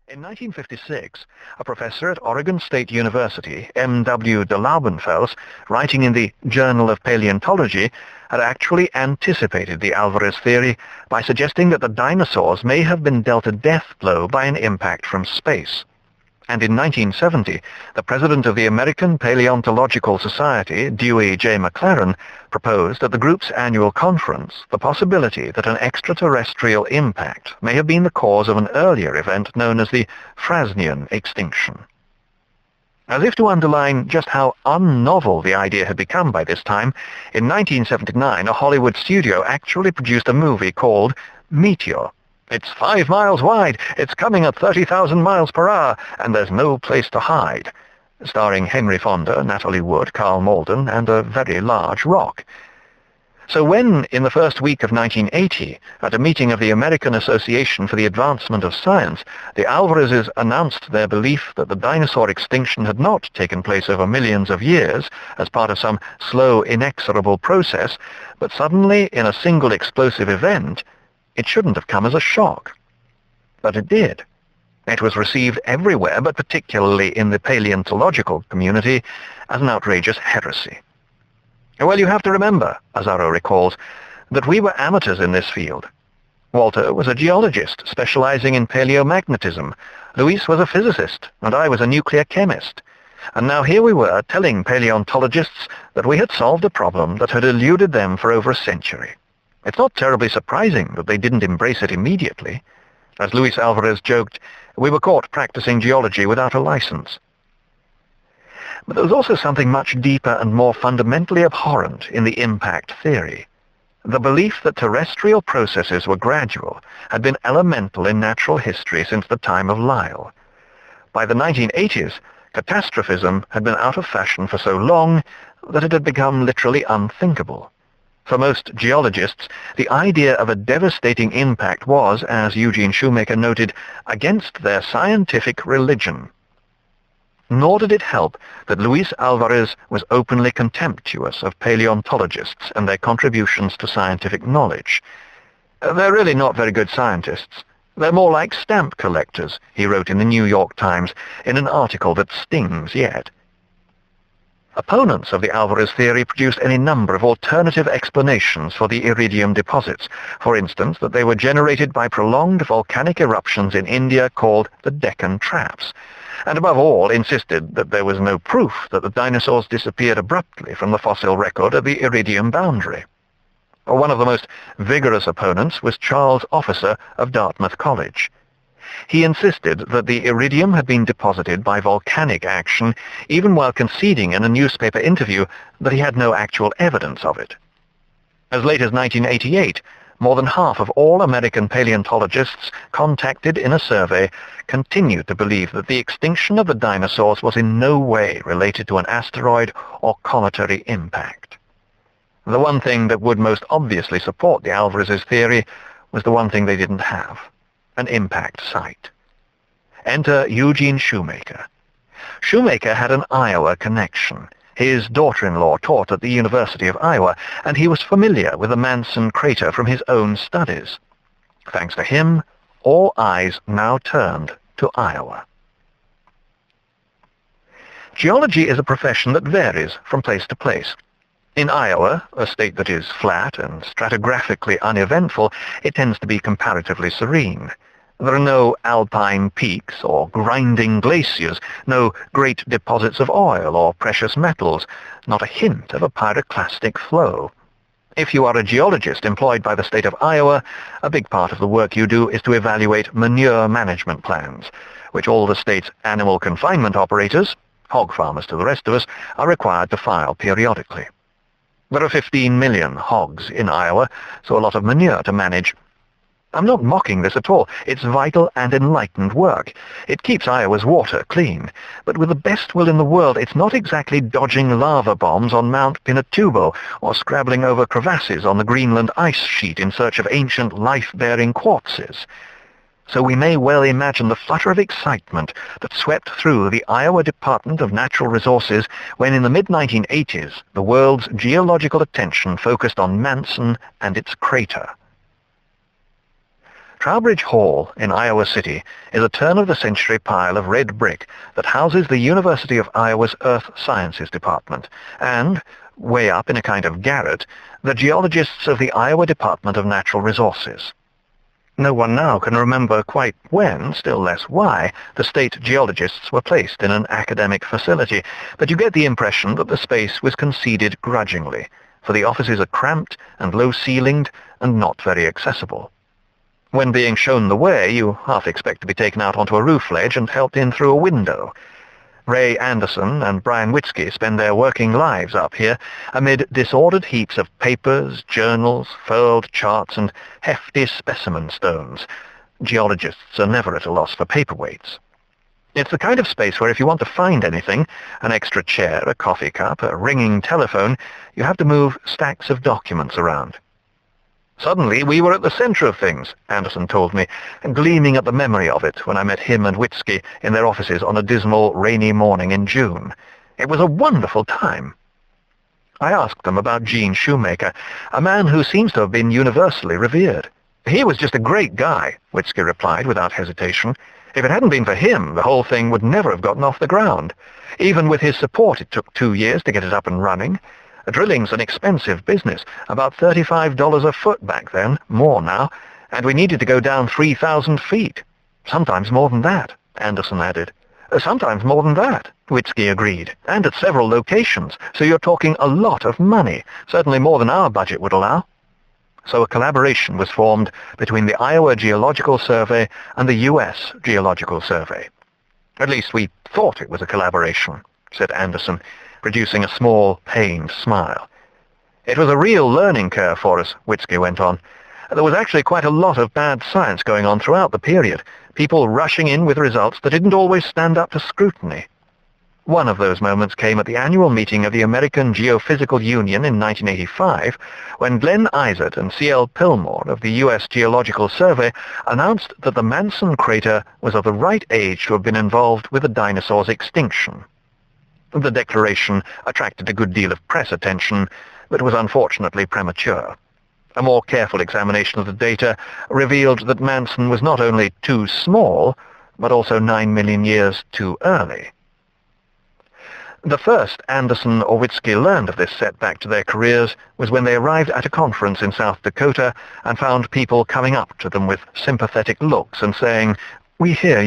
In 1956, a professor at Oregon State University, M.W. de Laubenfels, writing in the Journal of Paleontology, had actually anticipated the Alvarez theory by suggesting that the dinosaurs may have been dealt a death blow by an impact from space. And in 1970, the president of the American Paleontological Society, Dewey J. McLaren, proposed at the group's annual conference the possibility that an extraterrestrial impact may have been the cause of an earlier event known as the Frasnian extinction. As if to underline just how unnovel the idea had become by this time, in 1979 a Hollywood studio actually produced a movie called Meteor. It's 5 miles wide, it's coming at 30,000 miles per hour, and there's no place to hide, starring Henry Fonda, Natalie Wood, Carl Malden, and a very large rock. So when, in the first week of 1980, at a meeting of the American Association for the Advancement of Science, the Alvarezes announced their belief that the dinosaur extinction had not taken place over millions of years as part of some slow, inexorable process, but suddenly, in a single explosive event, it shouldn't have come as a shock. But it did. It was received everywhere, but particularly in the paleontological community, as an outrageous heresy. Well, you have to remember, Azzaro recalls, that we were amateurs in this field. Walter was a geologist specializing in paleomagnetism. Luis was a physicist, and I was a nuclear chemist. And now here we were telling paleontologists that we had solved a problem that had eluded them for over a century. It's not terribly surprising that they didn't embrace it immediately. As Luis Alvarez joked, we were caught practicing geology without a license. But there was also something much deeper and more fundamentally abhorrent in the impact theory. The belief that terrestrial processes were gradual had been elemental in natural history since the time of Lyell. By the 1980s, catastrophism had been out of fashion for so long that it had become literally unthinkable. For most geologists, the idea of a devastating impact was, as Eugene Shoemaker noted, against their scientific religion. Nor did it help that Luis Alvarez was openly contemptuous of paleontologists and their contributions to scientific knowledge. They're really not very good scientists. They're more like stamp collectors, he wrote in the New York Times in an article that stings yet. Opponents of the Alvarez theory produced any number of alternative explanations for the iridium deposits, for instance that they were generated by prolonged volcanic eruptions in India called the Deccan Traps, and above all insisted that there was no proof that the dinosaurs disappeared abruptly from the fossil record at the iridium boundary. One of the most vigorous opponents was Charles Officer of Dartmouth College. He insisted that the iridium had been deposited by volcanic action, even while conceding in a newspaper interview that he had no actual evidence of it. As late as 1988, more than half of all American paleontologists contacted in a survey continued to believe that the extinction of the dinosaurs was in no way related to an asteroid or cometary impact. The one thing that would most obviously support the Alvarez's theory was the one thing they didn't have: an impact site. Enter Eugene Shoemaker. Shoemaker had an Iowa connection. His daughter-in-law taught at the University of Iowa, and he was familiar with the Manson crater from his own studies. Thanks to him, all eyes now turned to Iowa. Geology is a profession that varies from place to place. In Iowa, a state that is flat and stratigraphically uneventful, it tends to be comparatively serene. There are no alpine peaks or grinding glaciers, no great deposits of oil or precious metals, not a hint of a pyroclastic flow. If you are a geologist employed by the state of Iowa, a big part of the work you do is to evaluate manure management plans, which all the state's animal confinement operators, hog farmers to the rest of us, are required to file periodically. There are 15 million hogs in Iowa, so a lot of manure to manage. I'm not mocking this at all. It's vital and enlightened work. It keeps Iowa's water clean. But with the best will in the world, it's not exactly dodging lava bombs on Mount Pinatubo or scrabbling over crevasses on the Greenland ice sheet in search of ancient life-bearing quartzes. So we may well imagine the flutter of excitement that swept through the Iowa Department of Natural Resources when in the mid-1980s the world's geological attention focused on Manson and its crater. Trowbridge Hall in Iowa City is a turn-of-the-century pile of red brick that houses the University of Iowa's Earth Sciences Department, and, way up in a kind of garret, the geologists of the Iowa Department of Natural Resources. No one now can remember quite when, still less why, the state geologists were placed in an academic facility, but you get the impression that the space was conceded grudgingly, for the offices are cramped and low-ceilinged and not very accessible. When being shown the way, you half expect to be taken out onto a roof ledge and helped in through a window. Ray Anderson and Brian Witzke spend their working lives up here amid disordered heaps of papers, journals, furled charts, and hefty specimen stones. Geologists are never at a loss for paperweights. It's the kind of space where if you want to find anything, an extra chair, a coffee cup, a ringing telephone, you have to move stacks of documents around. Suddenly, we were at the center of things, Anderson told me, gleaming at the memory of it when I met him and Witzke in their offices on a dismal, rainy morning in June. It was a wonderful time. I asked them about Gene Shoemaker, a man who seems to have been universally revered. He was just a great guy, Witzke replied without hesitation. If it hadn't been for him, the whole thing would never have gotten off the ground. Even with his support, it took 2 years to get it up and running. Drilling's an expensive business, about $35 a foot back then, more now, and we needed to go down 3,000 feet. Sometimes more than that, Anderson added. Sometimes more than that, Witzke agreed, and at several locations, so you're talking a lot of money, certainly more than our budget would allow. So a collaboration was formed between the Iowa Geological Survey and the U.S. Geological Survey. At least we thought it was a collaboration, said Anderson, producing a small, pained smile. It was a real learning curve for us, Witzke went on. There was actually quite a lot of bad science going on throughout the period, people rushing in with results that didn't always stand up to scrutiny. One of those moments came at the annual meeting of the American Geophysical Union in 1985, when Glenn Izard and C.L. Pillmore of the U.S. Geological Survey announced that the Manson crater was of the right age to have been involved with the dinosaur's extinction. The declaration attracted a good deal of press attention, but was unfortunately premature. A more careful examination of the data revealed that Manson was not only too small, but also 9 million years too early. The first Anderson or Witzke learned of this setback to their careers was when they arrived at a conference in South Dakota and found people coming up to them with sympathetic looks and saying, "We hear